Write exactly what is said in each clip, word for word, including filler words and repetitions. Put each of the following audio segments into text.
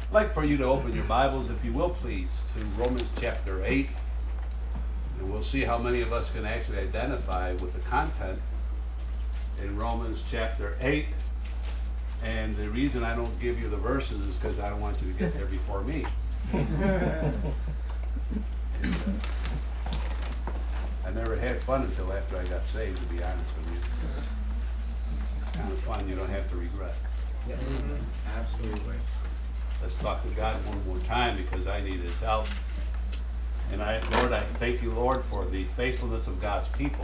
I'd like for you to open your Bibles, if you will, please, to Romans chapter eight. And we'll see how many of us can actually identify with the content in Romans chapter eight. And the reason I don't give you the verses is because I don't want you to get there before me. And, uh, I never had fun until after I got saved, to be honest with you. It's kind of fun you don't have to regret. Yes. Mm-hmm. Absolutely. Let's talk to God one more time because I need His help. And I, Lord, I thank you, Lord, for the faithfulness of God's people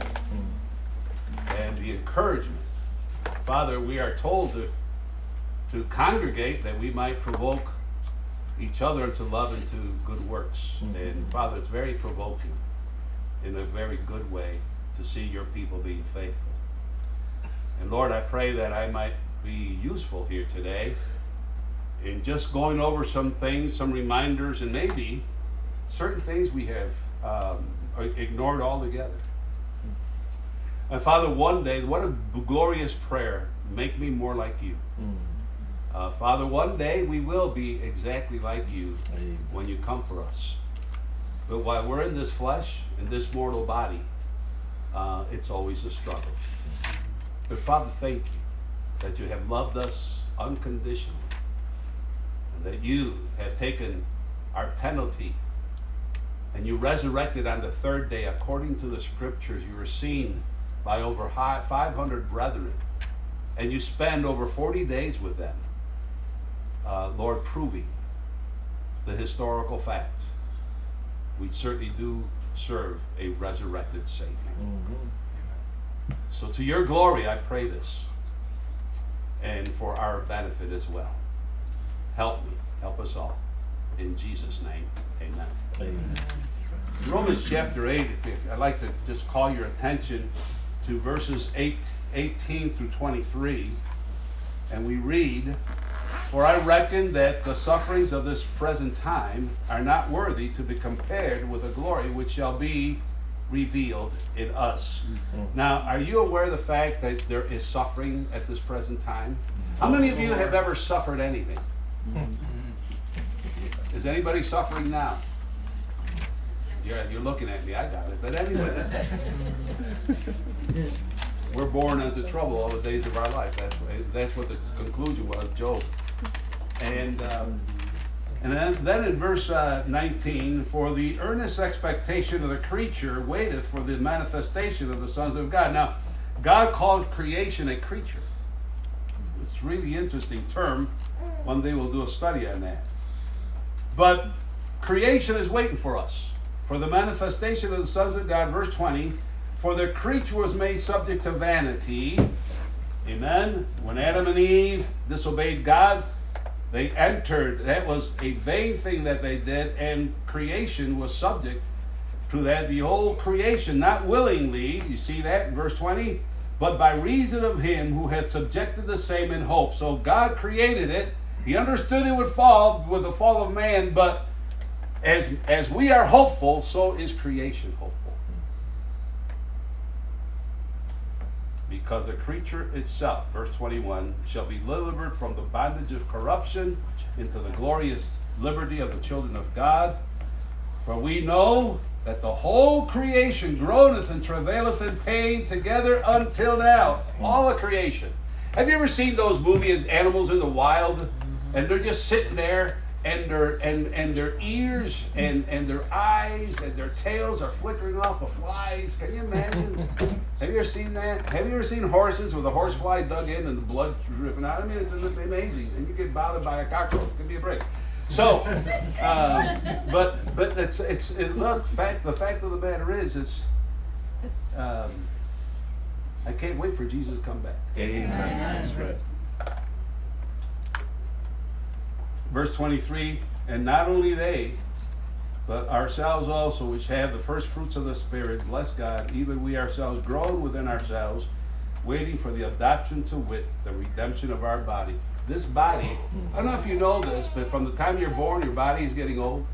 and the encouragement. Father, we are told to, to congregate that we might provoke each other to love and to good works. Mm-hmm. And Father, it's very provoking in a very good way to see your people being faithful. And Lord, I pray that I might be useful here today in just going over some things, some reminders, and maybe certain things we have um, ignored altogether. And Father, one day, what a glorious prayer, make me more like you. Mm. Uh, Father, one day we will be exactly like you Amen. When you come for us. But while we're in this flesh, in this mortal body, uh, it's always a struggle. But Father, thank you that you have loved us unconditionally, and that you have taken our penalty, and you resurrected on the third day. According to the scriptures, you were seen by over five hundred brethren, and you spend over forty days with them, uh, Lord, proving the historical fact. We certainly do serve a resurrected Savior. Mm-hmm. So to your glory, I pray this, and for our benefit as well. Help me, help us all. In Jesus' name, amen. Amen. In Romans chapter eight, if you, I'd like to just call your attention to verses eight, eighteen through twenty-three, and we read, "For I reckon that the sufferings of this present time are not worthy to be compared with the glory which shall be revealed in us." Mm-hmm. Now, are you aware of the fact that there is suffering at this present time? How many of you have ever suffered anything? Mm-hmm. Is anybody suffering now? You're, you're looking at me, I got it. But anyway, we're born into trouble all the days of our life. That's, that's what the conclusion was, Job. And um, and then, then in verse uh, nineteen, "For the earnest expectation of the creature waiteth for the manifestation of the sons of God." Now, God called creation a creature. It's a really interesting term. One day we'll do a study on that. But creation is waiting for us, for the manifestation of the sons of God. Verse twenty, "For the creature was made subject to vanity." Amen. When Adam and Eve disobeyed God, they entered, that was a vain thing that they did, and creation was subject to that. The whole creation, not willingly, you see that in verse twenty, "but by reason of him who hath subjected the same in hope." So God created it. He understood it would fall with the fall of man, but as, as we are hopeful, so is creation hopeful. "Because the creature itself," verse twenty-one, "shall be delivered from the bondage of corruption into the glorious liberty of the children of God. For we know that the whole creation groaneth and travaileth in pain together until now." All of creation. Have you ever seen those movie animals in the wild? And they're just sitting there, and their and, and their ears and, and their eyes and their tails are flickering off of flies. Can you imagine? Have you ever seen that? Have you ever seen horses with a horsefly dug in and the blood dripping out? I mean, it's amazing. And you get bothered by a cockroach. Give me a break. So, uh, but but it's it's it, look. Fact the fact of the matter is, it's um, I can't wait for Jesus to come back. Amen. That's right. Verse twenty-three, "And not only they, but ourselves also, which have the first fruits of the Spirit, bless God, even we ourselves groan within ourselves, waiting for the adoption to wit, the redemption of our body." This body, I don't know if you know this, but from the time you're born, your body is getting old.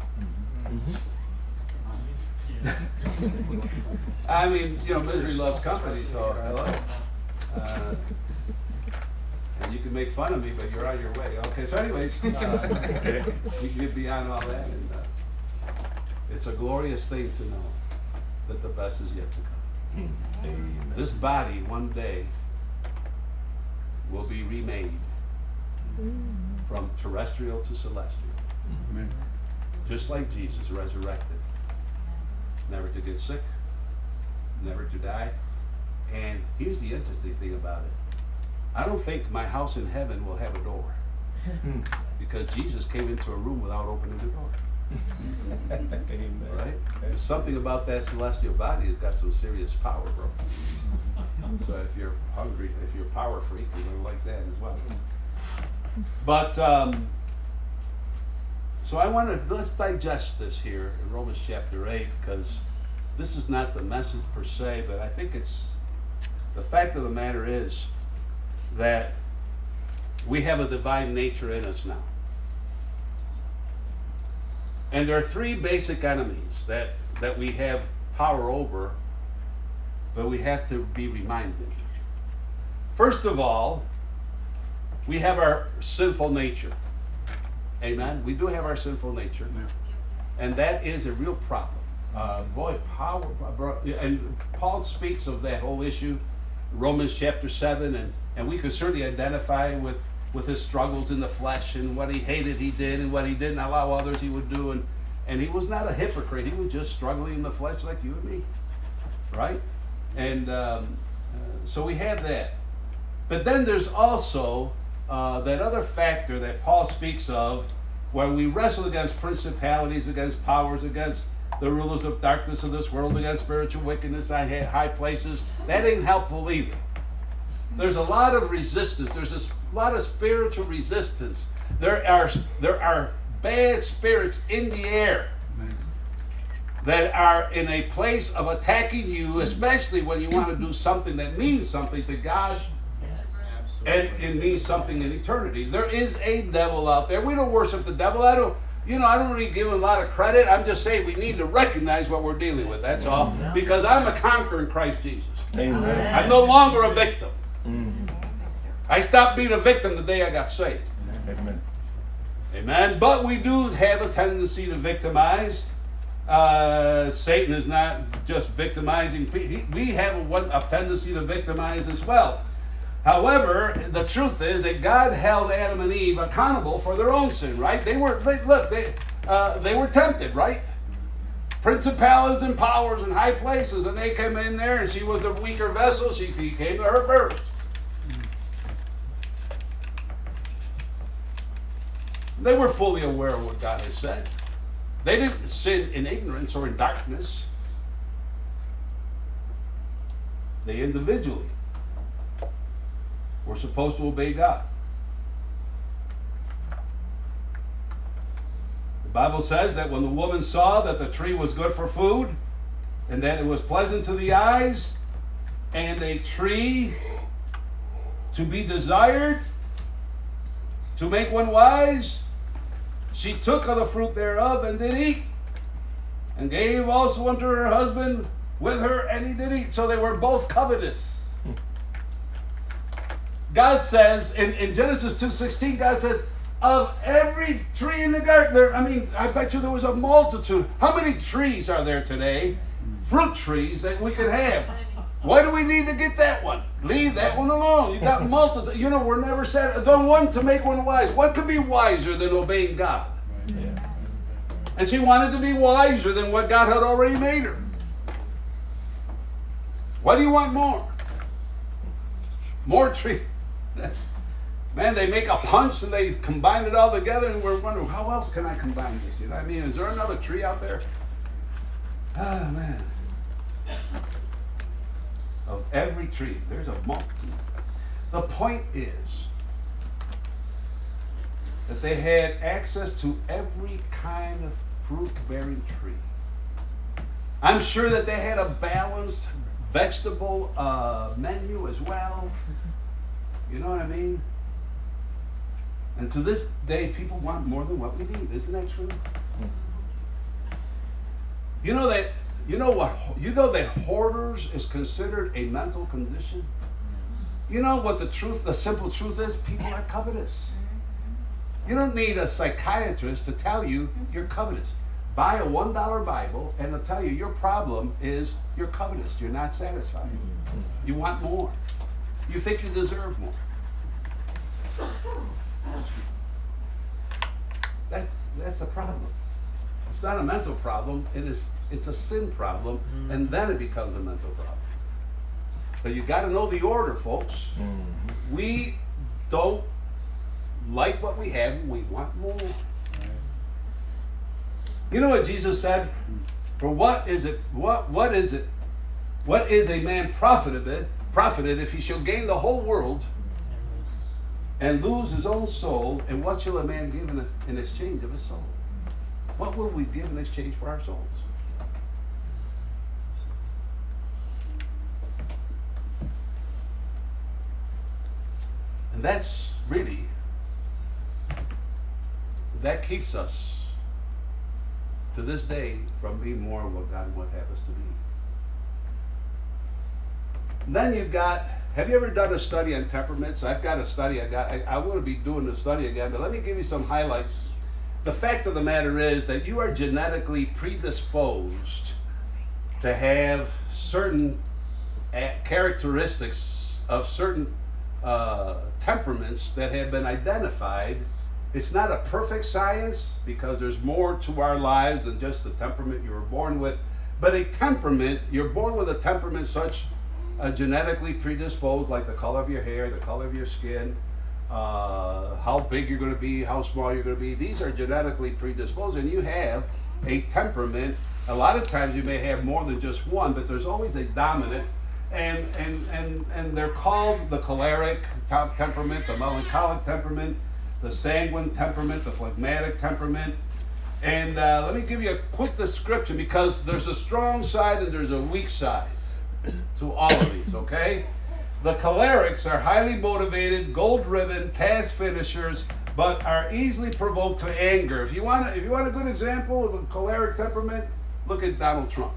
Mm-hmm. I mean, you know, misery loves company, so I love it. Uh, And you can make fun of me, but you're on your way. Okay, so anyways, uh, you can get beyond all that. And uh, it's a glorious thing to know that the best is yet to come. Amen. This body one day will be remade from terrestrial to celestial. Amen. Just like Jesus resurrected. Never to get sick, never to die. And here's the interesting thing about it. I don't think my house in heaven will have a door. Because Jesus came into a room without opening the door. Amen. Right? There's something about that celestial body has got some serious power, bro. So if you're hungry, if you're a power freak, you're going to like that as well. But, um, so I want to, let's digest this here in Romans chapter eight, because this is not the message per se, but I think it's, the fact of the matter is that we have a divine nature in us now. And there are three basic enemies that, that we have power over, but we have to be reminded. First of all, we have our sinful nature. Amen? We do have our sinful nature. And that is a real problem. Uh, boy, power, and Paul speaks of that whole issue, Romans chapter seven, and, and we could certainly identify with, with his struggles in the flesh and what he hated he did and what he didn't allow others he would do. And, and he was not a hypocrite. He was just struggling in the flesh like you and me. Right? And um, uh, so we have that. But then there's also uh, that other factor that Paul speaks of, where we wrestle against principalities, against powers, against the rulers of darkness of this world, against spiritual wickedness in high places. That ain't helpful either. There's a lot of resistance. There's a lot of spiritual resistance. There are, there are bad spirits in the air that are in a place of attacking you, especially when you want to do something that means something to God. And it means something in eternity. There is a devil out there. We don't worship the devil. I don't, you know, I don't really give him a lot of credit. I'm just saying we need to recognize what we're dealing with. That's all. Because I'm a conqueror in Christ Jesus. Amen. I'm no longer a victim. Mm. I stopped being a victim the day I got saved. Amen. Amen. But we do have a tendency to victimize. Uh, Satan is not just victimizing people. We have a, one, a tendency to victimize as well. However, the truth is that God held Adam and Eve accountable for their own sin, right? They were, they, look, they, uh, they were tempted, right? Principalities and powers in high places, and they came in there, and she was the weaker vessel. She, he came to her first. They were fully aware of what God had said. They didn't sin in ignorance or in darkness. They individually were supposed to obey God. The Bible says that when the woman saw that the tree was good for food, and that it was pleasant to the eyes, and a tree to be desired, to make one wise, she took of the fruit thereof and did eat, and gave also unto her husband with her, and he did eat. So they were both covetous. God says in, in Genesis two sixteen, God said, of every tree in the garden, there, I mean, I bet you there was a multitude. How many trees are there today? Fruit trees that we could have. Why do we need to get that one? Leave that one alone. You got multitude. You know, we're never said the one to make one wise. What could be wiser than obeying God? Yeah. And she wanted to be wiser than what God had already made her. What do you want more? More tree. Man, they make a punch and they combine it all together, and we're wondering, how else can I combine this? You know what I mean? Is there another tree out there? Ah, oh, man. Of every tree, there's a multitude. The point is that they had access to every kind of fruit-bearing tree. I'm sure that they had a balanced vegetable uh, menu as well. You know what I mean? And to this day, people want more than what we need. Isn't that true? You know that. You know what? You know that hoarders is considered a mental condition. You know what the truth, the simple truth is? People are covetous. You don't need a psychiatrist to tell you you're covetous. Buy a one dollar Bible and they'll tell you your problem is you're covetous. You're not satisfied. You want more. You think you deserve more. That's, that's the problem. It's not a mental problem. It is, it's a sin problem, mm-hmm. and then it becomes a mental problem. But you got to know the order, folks. Mm-hmm. We don't like what we have, we want more. You know what Jesus said? For what is it, what what is it, what is a man profited, profited if he shall gain the whole world and lose his own soul, and what shall a man give in, a, in exchange of his soul? What will we give in exchange for our souls? And that's really, that keeps us to this day from being more of what God would have us to be. And then you've got, have you ever done a study on temperaments? I've got a study, I got, I, I want to be doing the study again, but let me give you some highlights. The fact of the matter is that you are genetically predisposed to have certain characteristics of certain uh, temperaments that have been identified. It's not a perfect science because there's more to our lives than just the temperament you were born with, but a temperament, you're born with a temperament such uh, genetically predisposed, like the color of your hair, the color of your skin, uh, how big you're going to be, how small you're going to be. These are genetically predisposed, and you have a temperament. A lot of times you may have more than just one, but there's always a dominant, and and and, and they're called the choleric temperament, the melancholic temperament, the sanguine temperament, the phlegmatic temperament. And uh, let me give you a quick description, because there's a strong side and there's a weak side to all of these, okay? The cholerics are highly motivated, goal-driven, task finishers, but are easily provoked to anger. If you want a, if you want a good example of a choleric temperament, look at Donald Trump.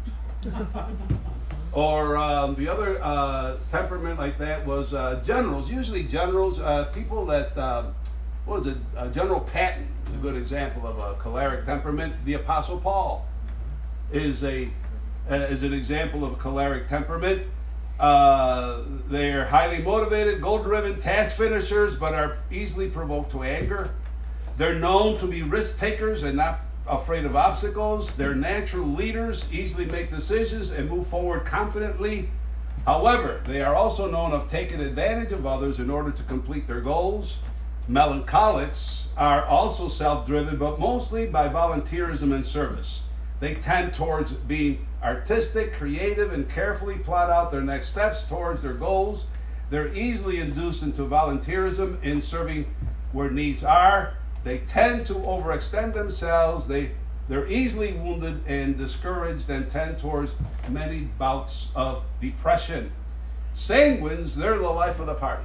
Or um, the other uh, temperament like that was uh, generals. Usually generals, uh, people that, uh, what was it, uh, General Patton is a good example of a choleric temperament. The Apostle Paul is a uh, is an example of a choleric temperament. Uh, they're highly motivated, goal-driven, task finishers, but are easily provoked to anger. They're known to be risk takers and not afraid of obstacles. They're natural leaders, easily make decisions and move forward confidently. However, they are also known of taking advantage of others in order to complete their goals. Melancholics are also self-driven, but mostly by volunteerism and service. They tend towards being artistic, creative, and carefully plot out their next steps towards their goals. They're easily induced into volunteerism in serving where needs are. They tend to overextend themselves. They, they're easily wounded and discouraged and tend towards many bouts of depression. Sanguines, they're the life of the party.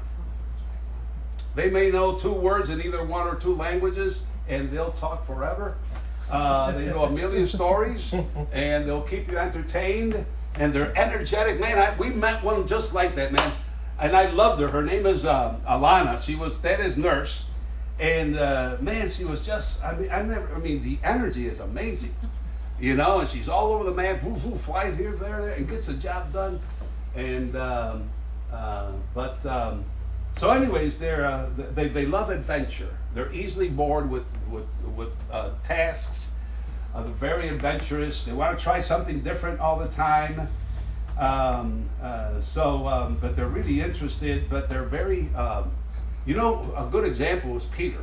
They may know two words in either one or two languages, and they'll talk forever. Uh, they know a million stories, and they'll keep you entertained, and they're energetic. Man, I, we met one just like that, man, and I loved her. Her name is uh, Alana. She was Daddy's nurse. And uh, man, she was just, I mean, I never, I mean, the energy is amazing, you know, and she's all over the map, whoo, whoo, flies here, there, there, and gets the job done. And, um, uh, but, um, so anyways, they're, uh, they, they love adventure. They're easily bored with, with, with uh, tasks. Uh, they're very adventurous. They want to try something different all the time. Um, uh, so, um, but they're really interested, but they're very, um, you know, a good example was Peter.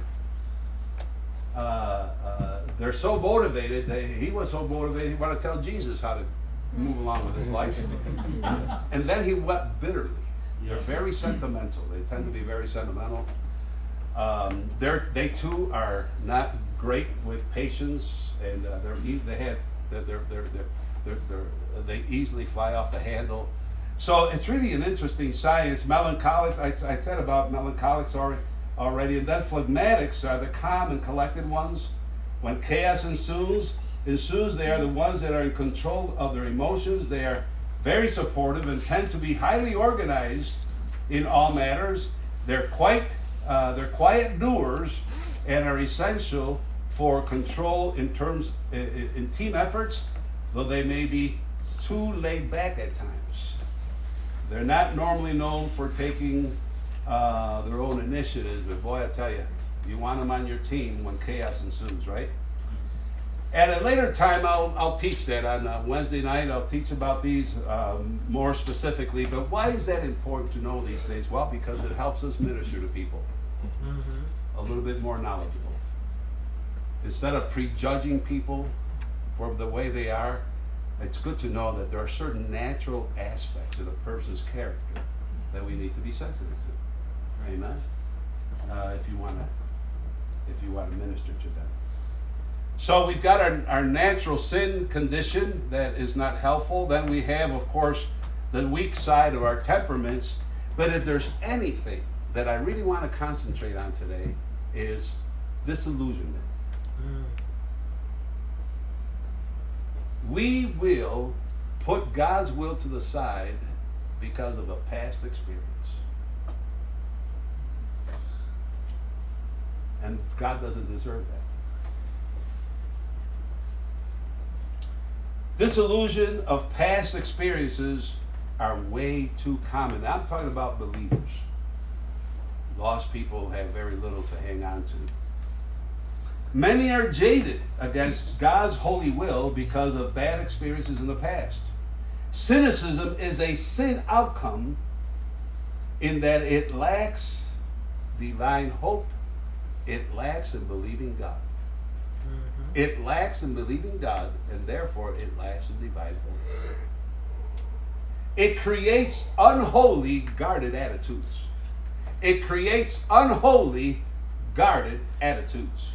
Uh, uh, they're so motivated, they, he was so motivated, he wanted to tell Jesus how to move along with his life. And then he wept bitterly. They're very sentimental. They tend to be very sentimental. Um, they're, they too are not great with patience, and uh, they're, they had, they're, they're, they're, they're, they're, they easily fly off the handle. So it's really an interesting science. Melancholics, I, I said about melancholics already, already, and then phlegmatics are the calm and collected ones. When chaos ensues, ensues, they are the ones that are in control of their emotions. They are very supportive and tend to be highly organized in all matters. They're quite, uh, they're quiet doers and are essential for control in terms in, in team efforts, though they may be too laid back at times. They're not normally known for taking uh, their own initiatives, but boy, I tell you, you want them on your team when chaos ensues, right? At a later time, I'll, I'll teach that on uh, Wednesday night. I'll teach about these um, more specifically. But why is that important to know these days? Well, because it helps us minister to people mm-hmm. a little bit more knowledgeable. Instead of prejudging people for the way they are, it's good to know that there are certain natural aspects of a person's character that we need to be sensitive to. Right. Amen. Uh, if you want to, if you want to minister to them. So we've got our, our natural sin condition that is not helpful. Then we have, of course, the weak side of our temperaments. But if there's anything that I really want to concentrate on today is disillusionment. Mm. We will put God's will to the side because of a past experience. And God doesn't deserve that. Disillusion of past experiences are way too common. I'm talking about believers. Lost people have very little to hang on to. Many are jaded against God's holy will because of bad experiences in the past. Cynicism is a sin outcome in that it lacks divine hope. It lacks in believing God. Mm-hmm. It lacks in believing God, and therefore it lacks in divine hope. It creates unholy, guarded attitudes. It creates unholy, guarded attitudes.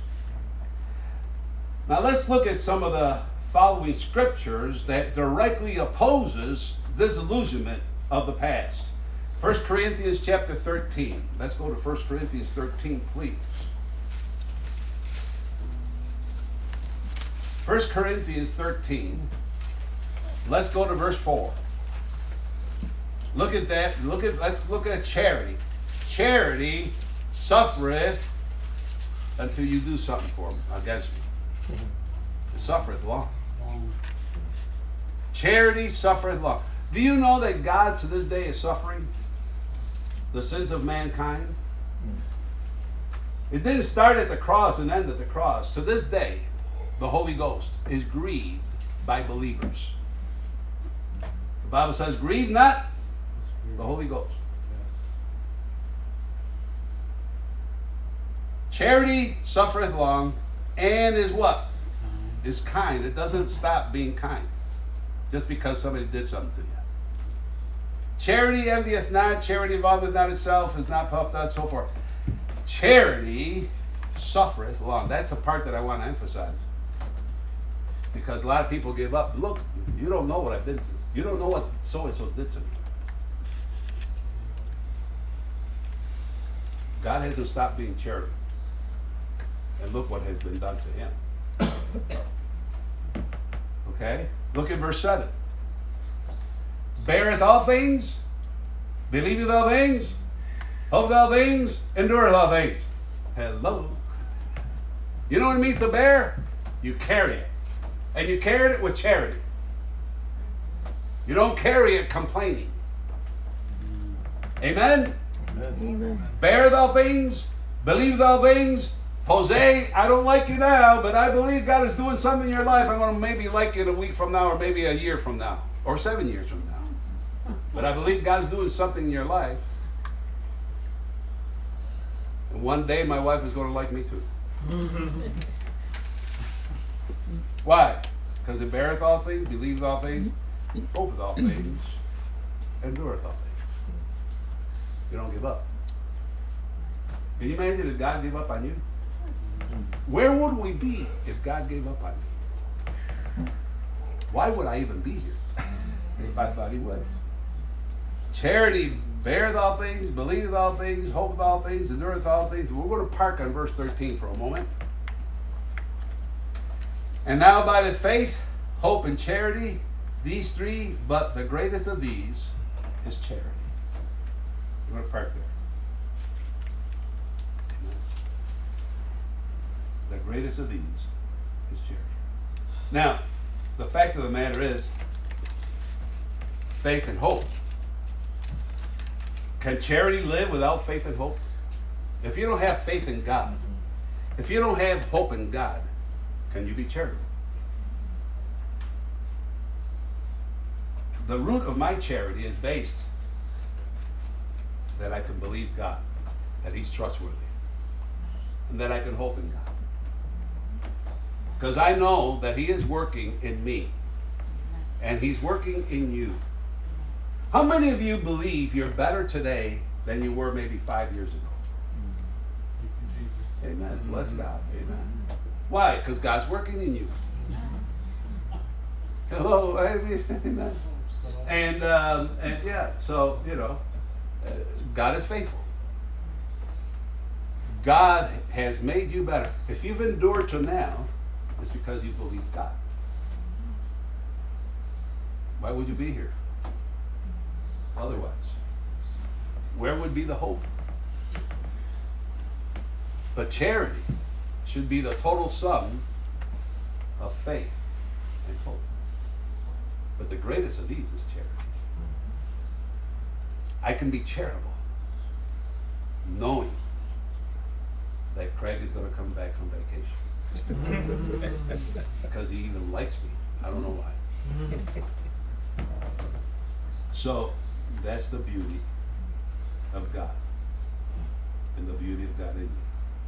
Now let's look at some of the following scriptures that directly opposes disillusionment of the past. First Corinthians chapter thirteen. Let's go to First Corinthians thirteen, please. First Corinthians thirteen. Let's go to verse four. Look at that. Look at let's look at charity. Charity suffereth until you do something for them against me. It suffereth long. Charity suffereth long. Do you know that God to this day is suffering the sins of mankind? It didn't start at the cross and end at the cross. To this day, the Holy Ghost is grieved by believers. The Bible says, grieve not the Holy Ghost. Charity suffereth long and is what? Is kind. It doesn't stop being kind just because somebody did something to you. Charity envieth not, charity vaunteth not itself, is not puffed up, so forth. Charity suffereth long. That's the part that I want to emphasize. Because a lot of people give up. Look, you don't know what I've been through. You don't know what so-and-so did to me. God hasn't stopped being charitable. And look what has been done to him. Okay? Look at verse seven. Beareth all things, believeth all things, hopeth all things, endureth all things. Hello. You know what it means to bear? You carry it. And you carry it with charity. You don't carry it complaining. Amen? Amen. Amen. Beareth all things, believeth all things. Jose, I don't like you now, but I believe God is doing something in your life. I'm going to maybe like you in a week from now, or maybe a year from now, or seven years from now. But I believe God's doing something in your life. And one day my wife is going to like me too. Why? Because it beareth all things, believeth all things, hopeth all things, endureth all things. You don't give up. Can you imagine if God gave up on you? Where would we be if God gave up on me? Why would I even be here if I thought he would? Charity beareth all things, believeth all things, hopeth all things, endureth all things. We're going to park on verse thirteen for a moment. And now by the faith, hope, and charity, these three, but the greatest of these is charity. We're going to park there. The greatest of these is charity. Now, the fact of the matter is, faith and hope. Can charity live without faith and hope? If you don't have faith in God, if you don't have hope in God, can you be charitable? The root of my charity is based that I can believe God, that He's trustworthy, and that I can hope in God. Because I know that He is working in me, and He's working in you. How many of you believe you're better today than you were maybe five years ago? Amen. Bless God. Amen. Why? Because God's working in you. Hello. Amen. And, um, and yeah, so, you know, uh, God is faithful. God has made you better. If you've endured to now, it's because you believe God. Why would you be here otherwise? Where would be the hope? But charity should be the total sum of faith and hope. But the greatest of these is charity. I can be charitable knowing that Craig is going to come back from vacation. Because he even likes me. I don't know why. So that's the beauty of God and the beauty of God in you.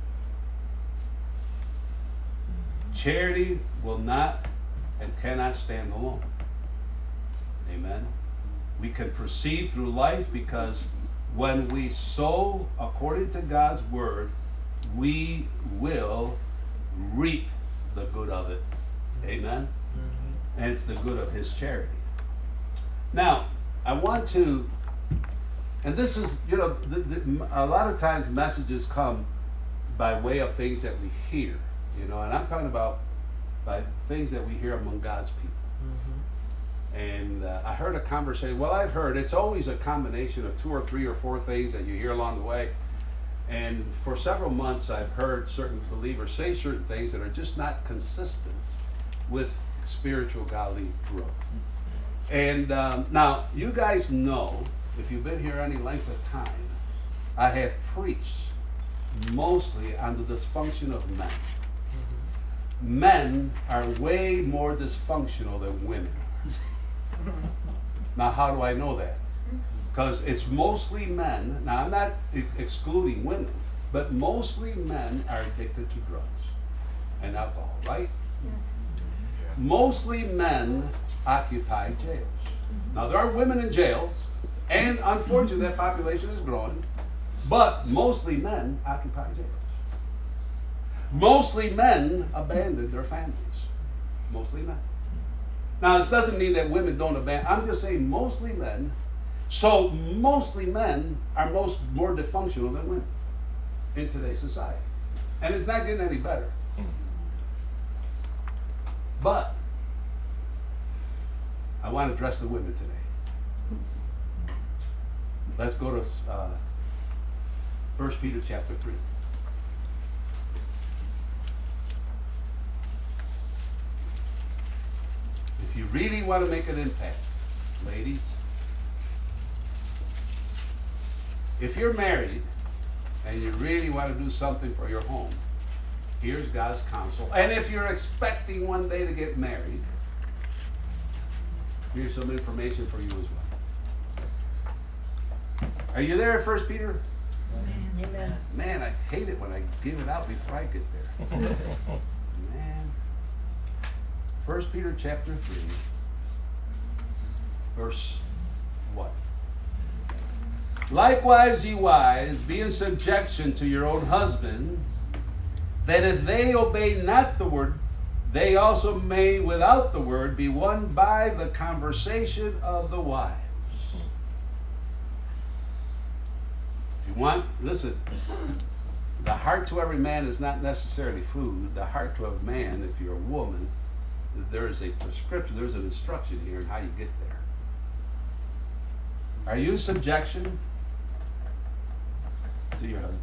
Charity will not and cannot stand alone. Amen. We can proceed through life because when we sow according to God's word, we will reap the good of it. Amen. Mm-hmm. And it's the good of His charity. Now, I want to, and this is, you know, the, the, a lot of times messages come by way of things that we hear, you know, and I'm talking about by things that we hear among God's people. Mm-hmm. And uh, I heard a conversation, well, I've heard it's always a combination of two or three or four things that you hear along the way. And for several months, I've heard certain believers say certain things that are just not consistent with spiritual godly growth. And um, now, you guys know, if you've been here any length of time, I have preached mostly on the dysfunction of men. Mm-hmm. Men are way more dysfunctional than women. Now, how do I know that? Because it's mostly men. Now, I'm not ex- excluding women, but mostly men are addicted to drugs and alcohol, right? Yes. Mostly men occupy jails. Now, there are women in jails, and unfortunately, that population is growing, but mostly men occupy jails. Mostly men abandon their families. Mostly men. Now, it doesn't mean that women don't abandon. I'm just saying mostly men. So mostly men are most more dysfunctional than women in today's society. And it's not getting any better. But I want to address the women today. Let's go to uh, First Peter chapter three. If you really want to make an impact, ladies, if you're married and you really want to do something for your home, here's God's counsel. And if you're expecting one day to get married, here's some information for you as well. Are you there at First Peter? Amen. Man, I hate it when I give it out before I get there. Man. First Peter chapter three, verse one. Likewise, ye wives, be in subjection to your own husbands, that if they obey not the word, they also may, without the word, be won by the conversation of the wives. If you want, listen, the heart to every man is not necessarily food. The heart to a man, if you're a woman, there is a prescription, there's an instruction here on how you get there. Are you in subjection to your husband.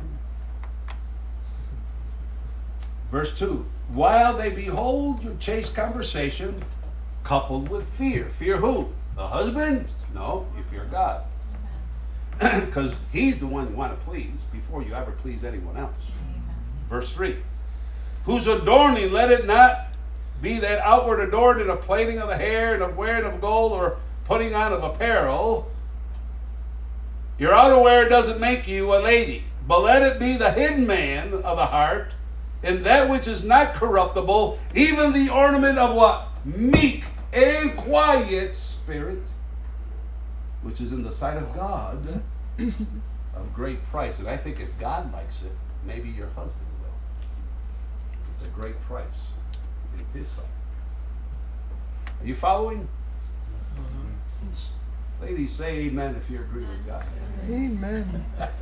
Verse two, while they behold your chaste conversation coupled with fear. Fear who? The husband? No, you fear God. Because he's the one you want to please before you ever please anyone else. Verse three, whose adorning, let it not be that outward adorning of plaiting of the hair and of wearing of gold or putting on of apparel. Your outer wear doesn't make you a lady, but let it be the hidden man of the heart, in that which is not corruptible, even the ornament of what? Meek and quiet spirit, which is in the sight of God of great price. And I think if God likes it, maybe your husband will. It's a great price in his sight. Are you following? Mm-hmm. Ladies, say amen if you agree with God. Amen.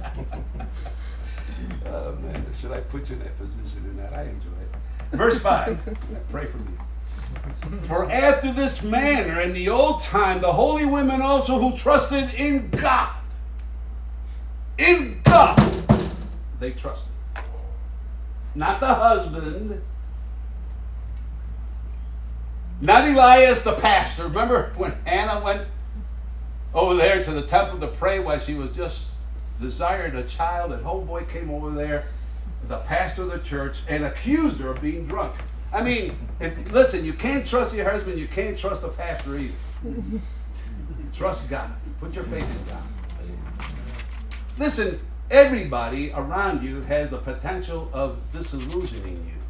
Oh man, should I put you in that position in that? I enjoy it. Verse five, pray for me. For after this manner in the old time, the holy women also who trusted in God, in God, they trusted. Not the husband, not Elias the pastor. Remember when Hannah went over there to the temple to pray while she was just desired a child, and homeboy came over there, the pastor of the church, and accused her of being drunk. I mean, if, listen, you can't trust your husband, you can't trust the pastor either. Trust God. Put your faith in God. Listen, everybody around you has the potential of disillusioning you.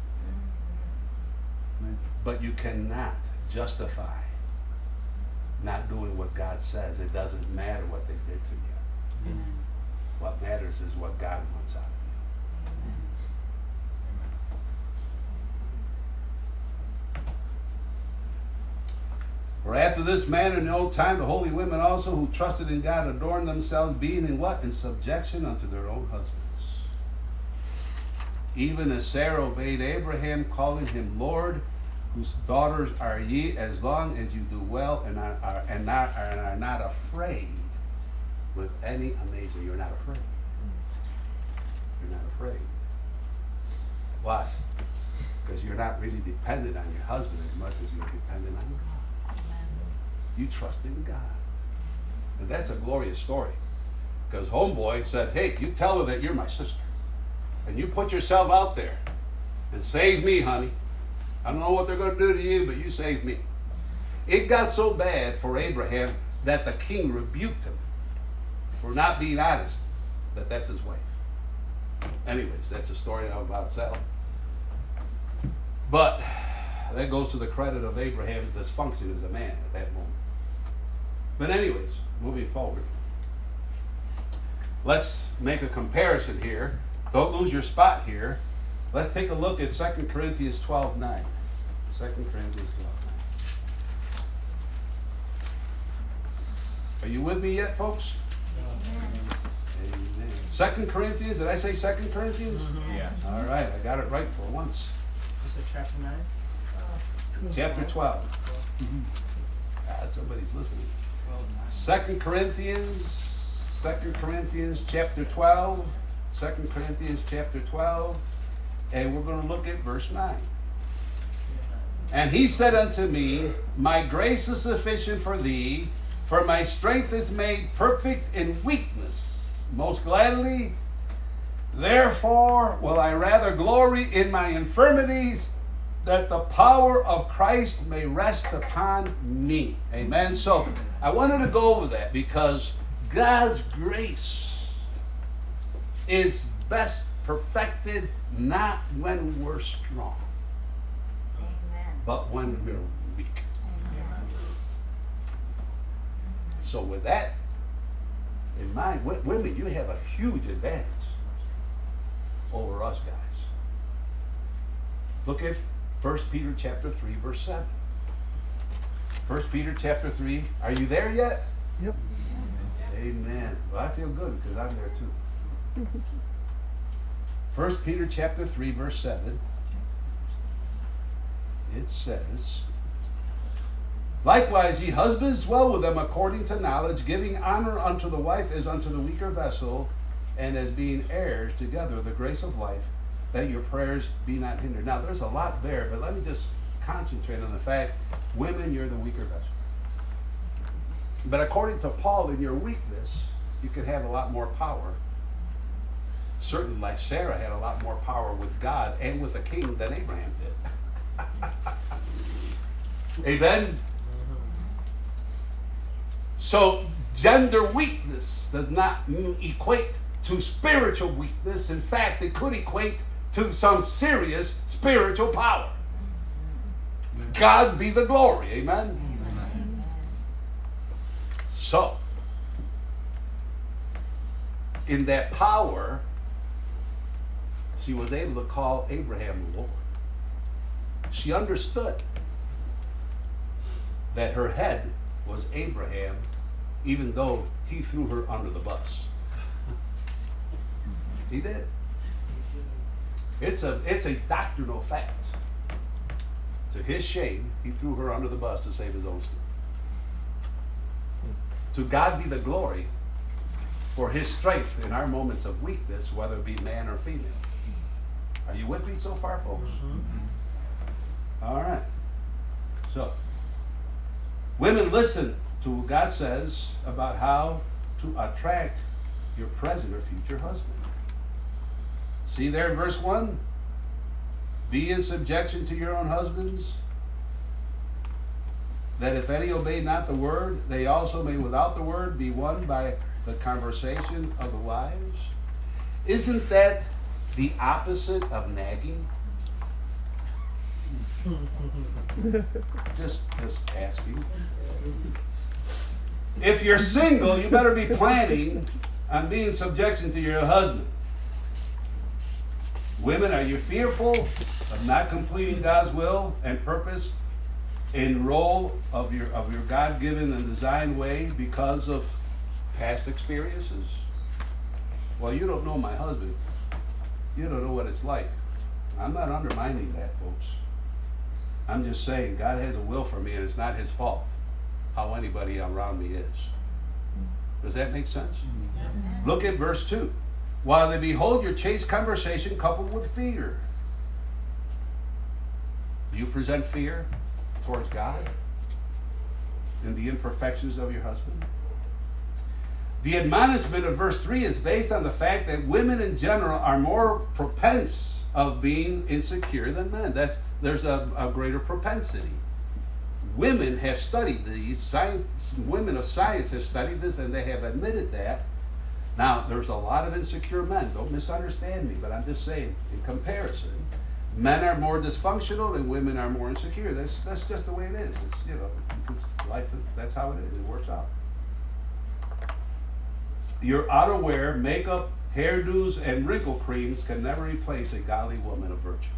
But you cannot justify not doing what God says. It doesn't matter what they did to you. Amen. What matters is what God wants out of you. Amen. For after this manner in the old time, the holy women also who trusted in God adorned themselves, being in what? In subjection unto their own husbands. Even as Sarah obeyed Abraham, calling him Lord, whose daughters are ye, as long as you do well and are, are, and not, are, and are not afraid with any amazement. You're not afraid. You're not afraid. Why? Because you're not really dependent on your husband as much as you're dependent on God. You trust in God. And that's a glorious story. Because homeboy said, hey, you tell her that you're my sister. And you put yourself out there and save me, honey. I don't know what they're going to do to you, but you saved me. It got so bad for Abraham that the king rebuked him for not being honest that that's his wife. Anyways, that's a story now about itself. But that goes to the credit of Abraham's dysfunction as a man at that moment. But anyways, moving forward, let's make a comparison here. Don't lose your spot here. Let's take a look at Second Corinthians twelve nine. Second Corinthians twelve nine. Are you with me yet, folks? Amen. Second Corinthians, did I say Second Corinthians? Mm-hmm. Yeah. All right, I got it right for once. Is it chapter nine? Chapter twelve. Mm-hmm. Ah, somebody's listening. Twelve nine. Second Corinthians, Second Corinthians chapter twelve. Second Corinthians chapter twelve. And we're going to look at verse nine. And he said unto me, my grace is sufficient for thee, for my strength is made perfect in weakness. Most gladly, therefore, will I rather glory in my infirmities, that the power of Christ may rest upon me. Amen. So I wanted to go over that because God's grace is best perfected not when we're strong, Amen. but when we're weak. Amen. So with that in mind, w- women, you have a huge advantage over us guys. Look at First Peter chapter three, verse seven. First Peter chapter three. Are you there yet? Yep. Amen. Well, I feel good because I'm there too. First Peter chapter three, verse seven. It says, likewise, ye husbands, dwell with them according to knowledge, giving honor unto the wife as unto the weaker vessel, and as being heirs together of the grace of life, that your prayers be not hindered. Now, there's a lot there, but let me just concentrate on the fact, women, you're the weaker vessel. But according to Paul, in your weakness, you can have a lot more power. Certainly, like Sarah had a lot more power with God and with a king than Abraham did. Amen? So, gender weakness does not equate to spiritual weakness. In fact, it could equate to some serious spiritual power. God be the glory. Amen? Amen. So, in that power, she was able to call Abraham Lord. She understood that her head was Abraham, even though he threw her under the bus. He did. It's a it's a doctrinal fact. To his shame, he threw her under the bus to save his own skin. To God be the glory for his strength in our moments of weakness, whether it be man or female. Are you with me so far, folks? Mm-hmm. All right. So, women, listen to what God says about how to attract your present or future husband. See there in verse one? Be in subjection to your own husbands, that if any obey not the word, they also may without the word be won by the conversation of the wives. Isn't that the opposite of nagging? just, just asking. If you're single, you better be planning on being in subjection to your husband. Women, are you fearful of not completing God's will and purpose in role of your of your God-given and designed way because of past experiences? Well, you don't know my husband. You don't know what it's like. I'm not undermining that, folks. I'm just saying God has a will for me, and it's not his fault how anybody around me is. Does that make sense? Amen. Look at verse two. While they behold your chaste conversation coupled with fear. Do you present fear towards God in the imperfections of your husband? The admonishment of verse three is based on the fact that women in general are more propense of being insecure than men. That's, there's a, a greater propensity. Women have studied these, science, women of science have studied this, and they have admitted that. Now, there's a lot of insecure men. Don't misunderstand me, but I'm just saying, in comparison, men are more dysfunctional and women are more insecure. That's that's just the way it is. It's, you know, it's life. That's how it is. It works out. Your outerwear, makeup, hairdos, and wrinkle creams can never replace a godly woman of virtue.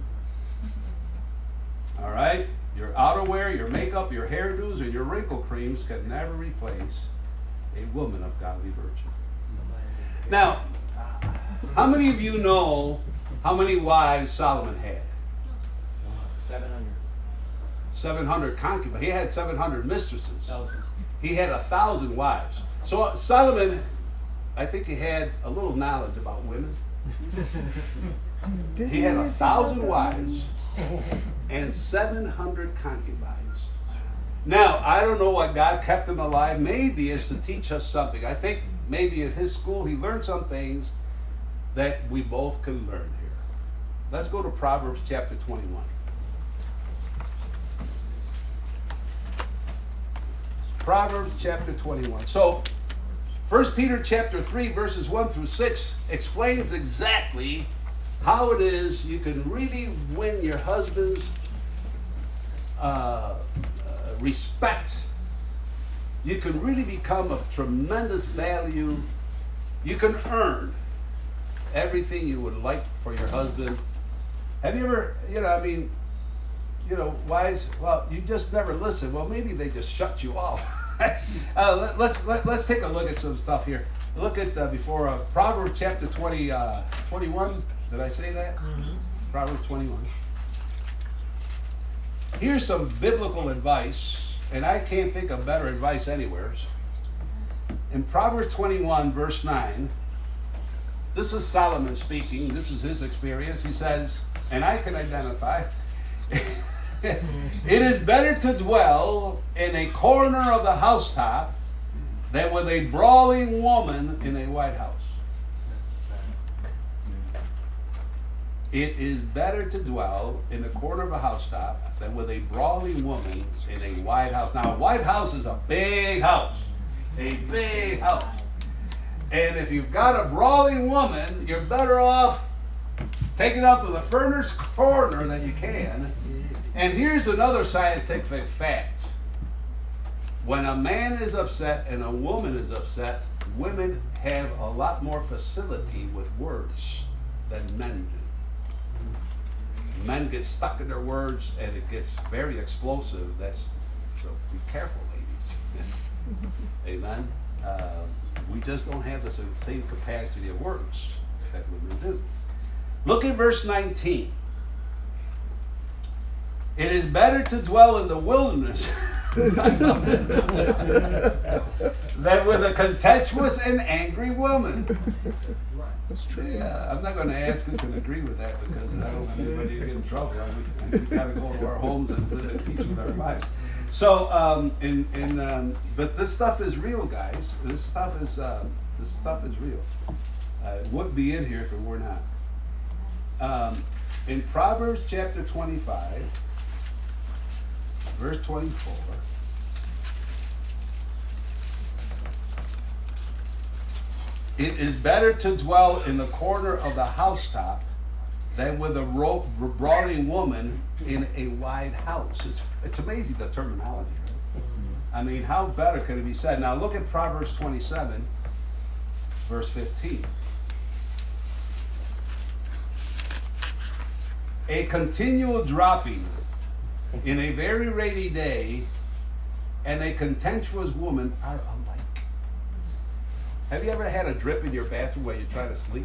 All right? Your outerwear, your makeup, your hairdos, and your wrinkle creams can never replace a woman of godly virtue. Now, how many of you know how many wives Solomon had? seven hundred. seven hundred concubines. He had seven hundred mistresses. He had a thousand wives. So Solomon, I think he had a little knowledge about women. He had a thousand wives and seven hundred concubines. Now, I don't know what God kept him alive. Maybe it's to teach us something. I think maybe at his school he learned some things that we both can learn here. Let's go to Proverbs chapter twenty-one. Proverbs chapter twenty-one. So, First Peter chapter three, verses one through six explains exactly how it is you can really win your husband's uh, uh, respect. You can really become of tremendous value. You can earn everything you would like for your husband. Have you ever, you know, I mean, you know, wives, well, you just never listen. Well, maybe they just shut you off. uh, let, let's let, let's take a look at some stuff here. Look at uh, before uh, Proverbs chapter twenty, uh, twenty-one. Did I say that? Mm-hmm. Proverbs twenty-one. Here's some biblical advice, and I can't think of better advice anywhere. In Proverbs twenty-one, verse nine, this is Solomon speaking. This is his experience. He says, and I can identify, it is better to dwell in a corner of the housetop than with a brawling woman in a White House. It is better to dwell in the corner of a housetop than with a brawling woman in a White House. Now, a White House is a big house. A big house. And if you've got a brawling woman, you're better off taking her to the furthest corner that you can. And here's another scientific fact. When a man is upset and a woman is upset, women have a lot more facility with words than men do. Men get stuck in their words and it gets very explosive. That's so be careful, ladies. Amen. Uh, we just don't have the same capacity of words that women do. Look at verse nineteen. It is better to dwell in the wilderness than with a contemptuous and angry woman. That's true. Yeah, I'm not going to ask who can agree with that because I don't want anybody to get in trouble. We, we've got to go to our homes and live at peace with our lives. So, um, in, in, um, but this stuff is real, guys. This stuff is, uh, this stuff is real. Uh, it wouldn't be in here if it were not. Um, in Proverbs chapter twenty-five, verse twenty-four. It is better to dwell in the corner of the housetop than with a ro- brawling woman in a wide house. It's, it's amazing the terminology, right? I mean, how better could it be said? Now look at Proverbs twenty-seven, verse fifteen. A continual dropping in a very rainy day and a contemptuous woman are alike. Have you ever had a drip in your bathroom while you try to sleep?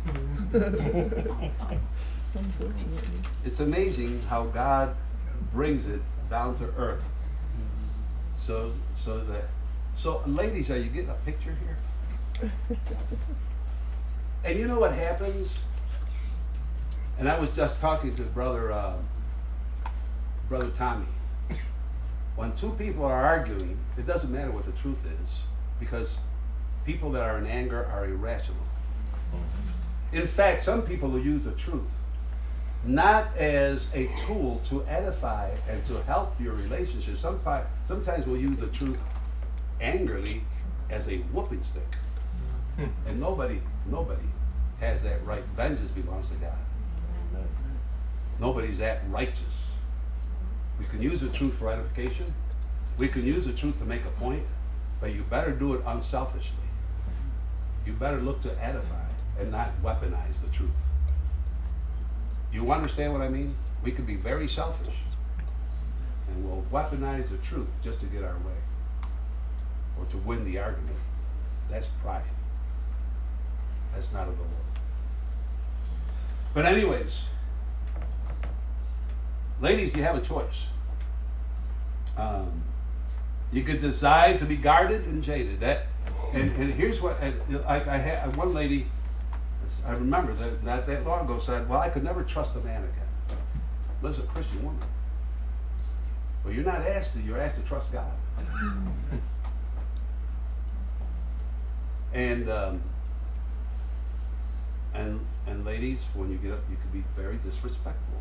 Unfortunately. It's amazing how God brings it down to earth. So, so that, so ladies, are you getting a picture here? And you know what happens? And I was just talking to brother, uh, brother Tommy. When two people are arguing, it doesn't matter what the truth is, because people that are in anger are irrational. In fact, some people will use the truth not as a tool to edify and to help your relationship. Sometimes, sometimes we'll use the truth angrily as a whooping stick. And nobody, nobody has that right. Vengeance belongs to God. Nobody's that righteous. We can use the truth for edification. We can use the truth to make a point, but you better do it unselfishly. You better look to edify and not weaponize the truth. You understand what I mean? We can be very selfish and we'll weaponize the truth just to get our way or to win the argument. That's pride. That's not of the Lord. But anyways, ladies, you have a choice. Um, you could decide to be guarded and jaded. That, and, and here's what, and, like I had one lady, I remember that not that long ago said, "Well, I could never trust a man again." This is a Christian woman. Well, you're not asked to. You're asked to trust God. and um, and and ladies, when you get up, you can be very disrespectful.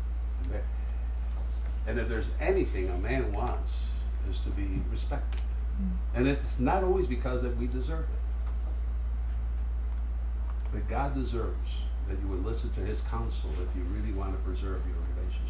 And if there's anything a man wants, is to be respected. And it's not always because that we deserve it. But God deserves that you would listen to his counsel if you really want to preserve your relationship.